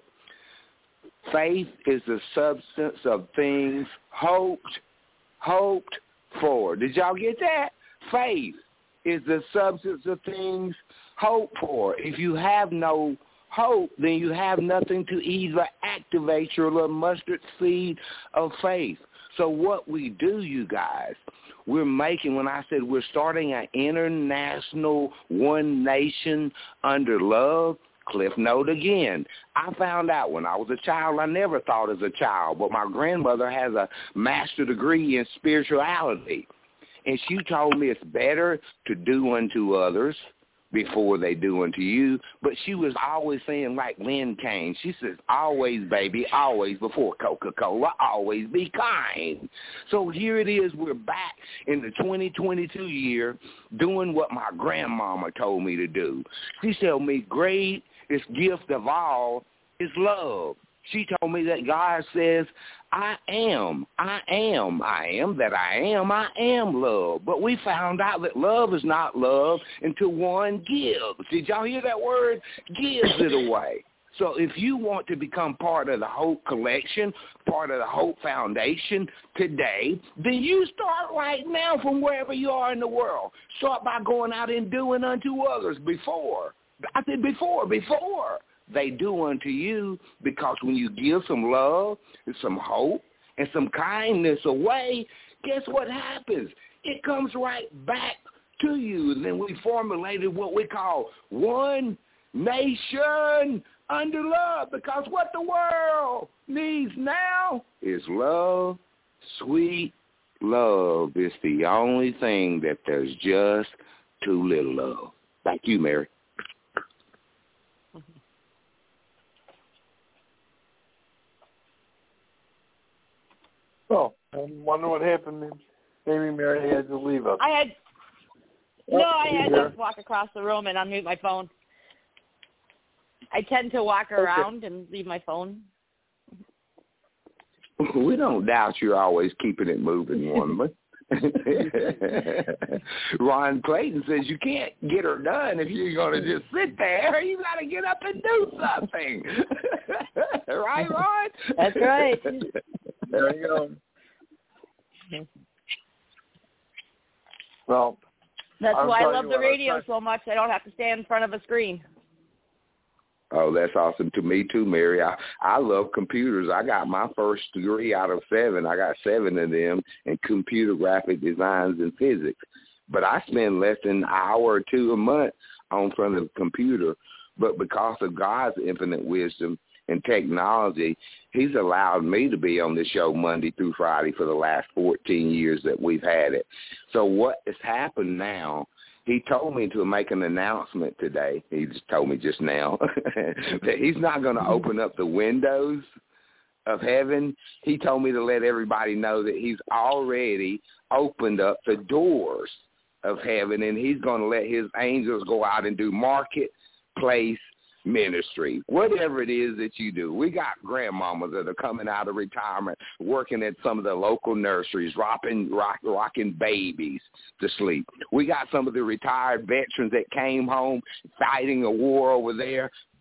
F: Faith is the substance of things hoped, hoped for. Did y'all get that? Faith is the substance of things hoped for. If you have no hope, then you have nothing to either activate your little mustard seed of faith. So what we do, you guys, we're making, when I said we're starting an international one nation under love, Cliff note again. I found out when I was a child, I never thought as a child, but my grandmother has a master degree in spirituality. And she told me it's better to do unto others before they do unto you. But she was always saying, like Lynn Kane, she says, always, baby, always, before Coca-Cola, always be kind. So here it is. We're back in the twenty twenty-two year doing what my grandmama told me to do. She told me, great, this gift of all is love. She told me that God says, I am, I am, I am that I am, I am love. But we found out that love is not love until one gives. Did y'all hear that word? Gives it away. So if you want to become part of the Hope Collection, part of the Hope Foundation today, then you start right now from wherever you are in the world. Start by going out and doing unto others before. I said before, before. They do unto you, because when you give some love and some hope and some kindness away, guess what happens? It comes right back to you. And then we formulated what we call one nation under love, because what the world needs now is love. Sweet love is the only thing that there's just too little of. Thank you, Mary.
B: Oh, I wonder what happened. Maybe Mary had to leave us.
C: I had
B: Oh,
C: no, I had
B: there.
C: to walk across the room and unmute my phone. I tend to walk around and leave my phone.
F: We don't doubt you're always keeping it moving, woman. Ron Clayton says you can't get her done if you're going to just sit there. You got to get up and do something. Right, Ron?
C: That's right.
B: There you go. Well,
C: That's
B: I'll
C: why I
B: tell
C: love
B: you
C: the
B: what, I'll
C: radio
B: tell-
C: so much. I don't have to stand in front of a screen.
F: Oh, that's awesome to me too, Mary. I, I love computers. I got my first degree out of seven. I got seven of them in computer graphic designs and physics. But I spend less than an hour or two a month on front of the computer. But because of God's infinite wisdom and technology, he's allowed me to be on the show Monday through Friday for the last fourteen years that we've had it. So what has happened now, he told me to make an announcement today. He just told me just now that he's not going to open up the windows of heaven. He told me to let everybody know that he's already opened up the doors of heaven, and he's going to let his angels go out and do marketplace ministry, whatever it is that you do. We got grandmamas that are coming out of retirement, working at some of the local nurseries, rocking, rock, rocking babies to sleep. We got some of the retired veterans that came home fighting a war over there,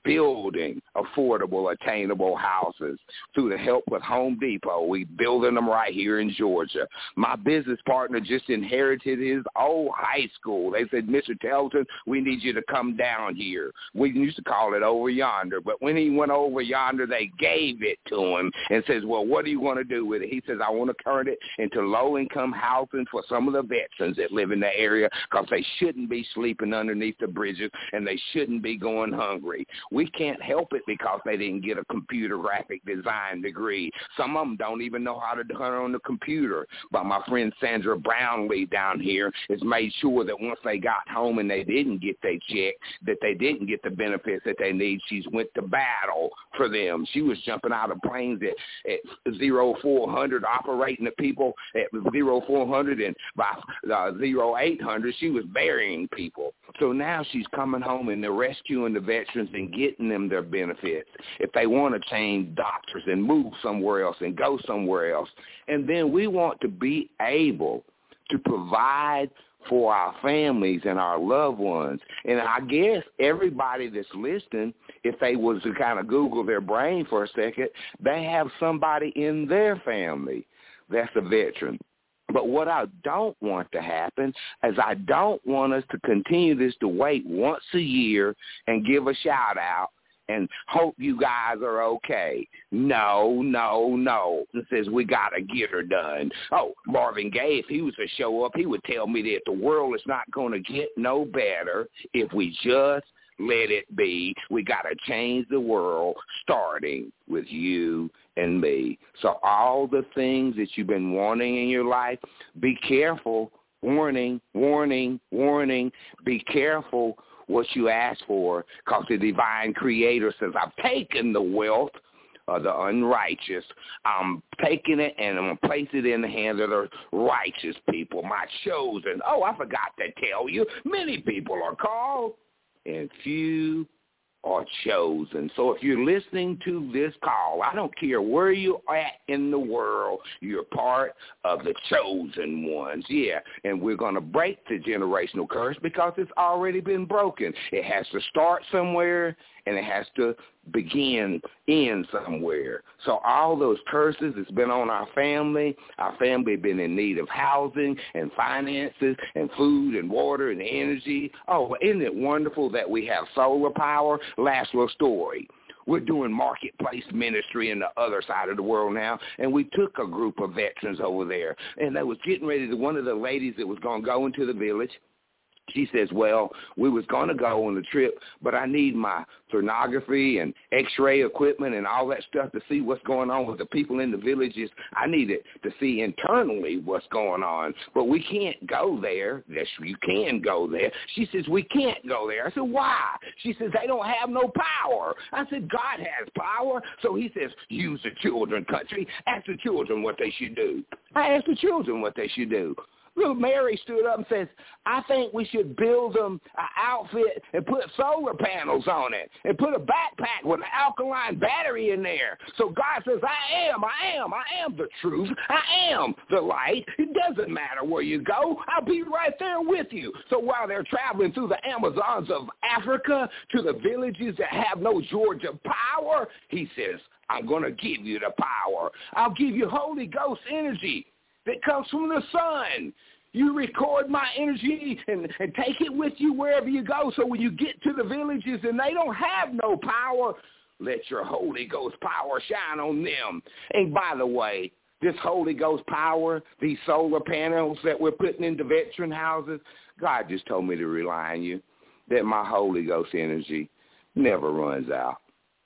F: building affordable, attainable houses through the help with Home Depot. We building them right here in Georgia. My business partner just inherited his old high school. They said, Mister Telton, we need you to come down here. We used to call it over yonder, but when he went over yonder, they gave it to him and says, well, what do you want to do with it? He says, I want to turn it into low-income housing for some of the veterans that live in the area because they shouldn't be sleeping underneath the bridges and they shouldn't be going hungry. We can't help it because they didn't get a computer graphic design degree. Some of them don't even know how to turn on the computer. But my friend Sandra Brownlee down here has made sure that once they got home and they didn't get their check, that they didn't get the benefits that they need. She's went to battle for them. She was jumping out of planes at, at zero four hundred, operating the people at zero four hundred, and by uh, zero eight hundred, she was burying people. So now she's coming home and they're rescuing the veterans and getting them their benefits. If they want to change doctors and move somewhere else and go somewhere else. And then we want to be able to provide for our families and our loved ones. And I guess everybody that's listening, if they was to kind of Google their brain for a second, they have somebody in their family that's a veteran. But what I don't want to happen is I don't want us to continue this to wait once a year and give a shout out and hope you guys are okay. No, no, no. It says we got to get her done. Oh, Marvin Gaye, if he was to show up, he would tell me that the world is not going to get no better if we just let it be. We got to change the world, starting with you and me. So all the things that you've been wanting in your life, be careful. Warning, warning, warning. Be careful what you ask for, because the divine creator says, I've taken the wealth of the unrighteous. I'm taking it and I'm going to place it in the hands of the righteous people, my chosen. Oh, I forgot to tell you, many people are called and few are chosen. So if you're listening to this call, I don't care where you're at in the world, you're part of the chosen ones. Yeah, and we're going to break the generational curse because it's already been broken. It has to start somewhere, and it has to begin in somewhere. So all those curses that's been on our family, our family been in need of housing and finances and food and water and energy. Oh, isn't it wonderful that we have solar power? Last little story. We're doing marketplace ministry in the other side of the world now, and we took a group of veterans over there, and they was getting ready to, one of the ladies that was going to go into the village, she says, well, we was going to go on the trip, but I need my sonography and x-ray equipment and all that stuff to see what's going on with the people in the villages. I needed to see internally what's going on, but we can't go there. Yes, you can go there. She says, we can't go there. I said, why? She says, they don't have no power. I said, God has power. So he says, use the children country. Ask the children what they should do. I asked the children what they should do. Little Mary stood up and says, I think we should build them an outfit and put solar panels on it and put a backpack with an alkaline battery in there. So God says, I am, I am, I am the truth. I am the light. It doesn't matter where you go. I'll be right there with you. So while they're traveling through the Amazons of Africa to the villages that have no Georgia power, he says, I'm going to give you the power. I'll give you Holy Ghost energy that comes from the sun. You record my energy and, and take it with you wherever you go. So when you get to the villages and they don't have no power, let your Holy Ghost power shine on them. And by the way, this Holy Ghost power, these solar panels that we're putting into veteran houses, God just told me to remind you that my Holy Ghost energy never runs out.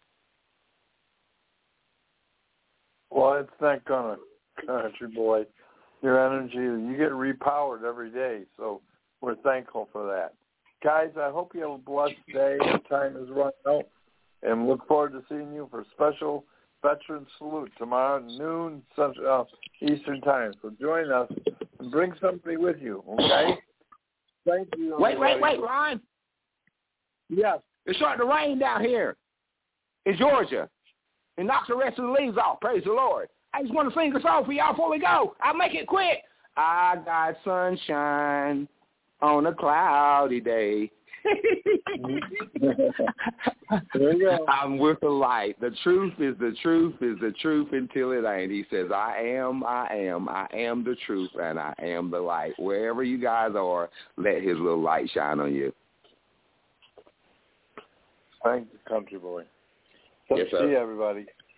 B: Well, it's not going to, country boy. Your energy, you get repowered every day, so we're thankful for that. Guys, I hope you have a blessed day. The time is running out, and look forward to seeing you for special Veteran Salute tomorrow at noon Central, uh, Eastern Time. So join us and bring somebody with you, okay? Thank you.
F: Wait, wait, wait, Ron.
B: Yes.
F: It's starting to rain down here in Georgia. It knocks the rest of the leaves off. Praise the Lord. I just want to sing a song for y'all before we go. I'll make it quick. I got sunshine on a cloudy day.
B: There you go.
F: I'm with the light. The truth is the truth is the truth until it ain't. He says, I am, I am, I am the truth, and I am the light. Wherever you guys are, let his little light shine on you.
B: Thank you, country boy. So
F: Yes, sir.
B: see you, everybody.